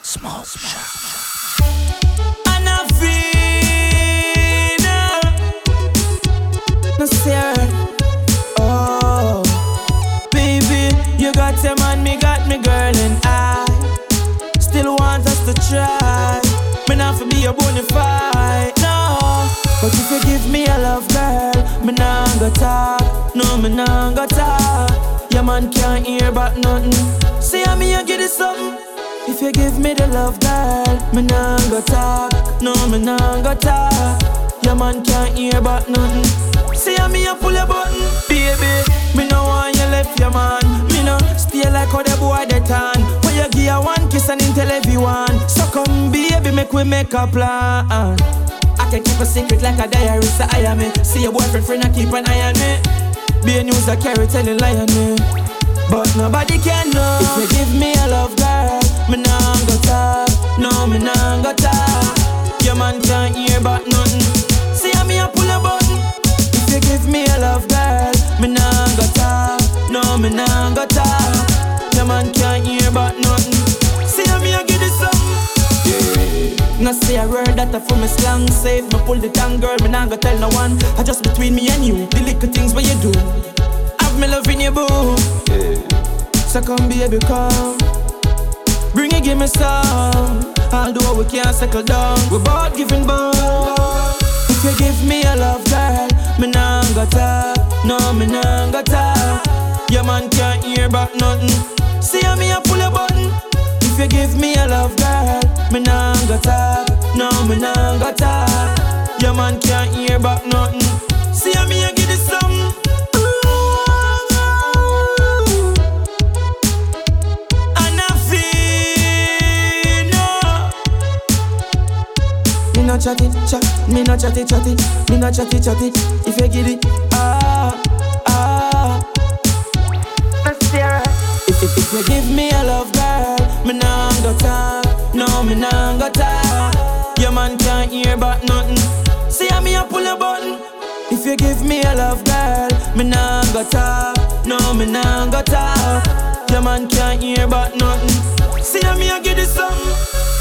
Small shot. Anafina, no sir. Oh, baby, you got your man, me got me girl, and I still want us to try. Me not for be a bonafide, no. But if you give me a love, girl, me nah go talk. No, me nah go talk. Your man can't hear about nothing. Say I me, I get it something. If you give me the love, girl, me nah go talk. No, me nah go talk. Your man can't hear about nothing. See how me a pull your button, baby. Me no want you left your man. Me no stay like how the boy they tan. When you give her one kiss and tell everyone. So come, baby, make we make a plan. I can keep a secret like a diary, so I am me. See your boyfriend friend, I keep an eye on me. Be a news I carry, telling lie on me. But nobody can know. If you give me a love, girl, me nah go talk. No, me nah go talk. Your man can't hear about nothing. See how me a pull a button. If you give me a love, girl, me nah go talk. No, me nah go talk. Your man can't hear about nothing. See how me a give it something. No say a word that I for me slang safe. Me pull the tongue, girl, me nah go tell no one. I just between me and you, the little things what you do. Have me love in your boo. So come baby come, bring it, give me some. Although we can't settle down, we both giving birth. If you give me a love, girl, me nah go talk. No, me nah go talk. Your man can't hear about nothing. See how me a pull a button. If you give me a love, girl, me nah go talk. No, me nah go talk. Your man can't hear about nothing. See how me a give it something. Me no chatty, chat, me no chatty, chatty, me no chatty, chatty. If you get it, if you give me a love, girl, me nah go talk. No, me nah go talk. Your man can't hear about nothing. See how me a pull a button. If you give me a love, girl, me nah go talk. No, me nah go talk. Your man can't hear about nothing. See how me a give it something.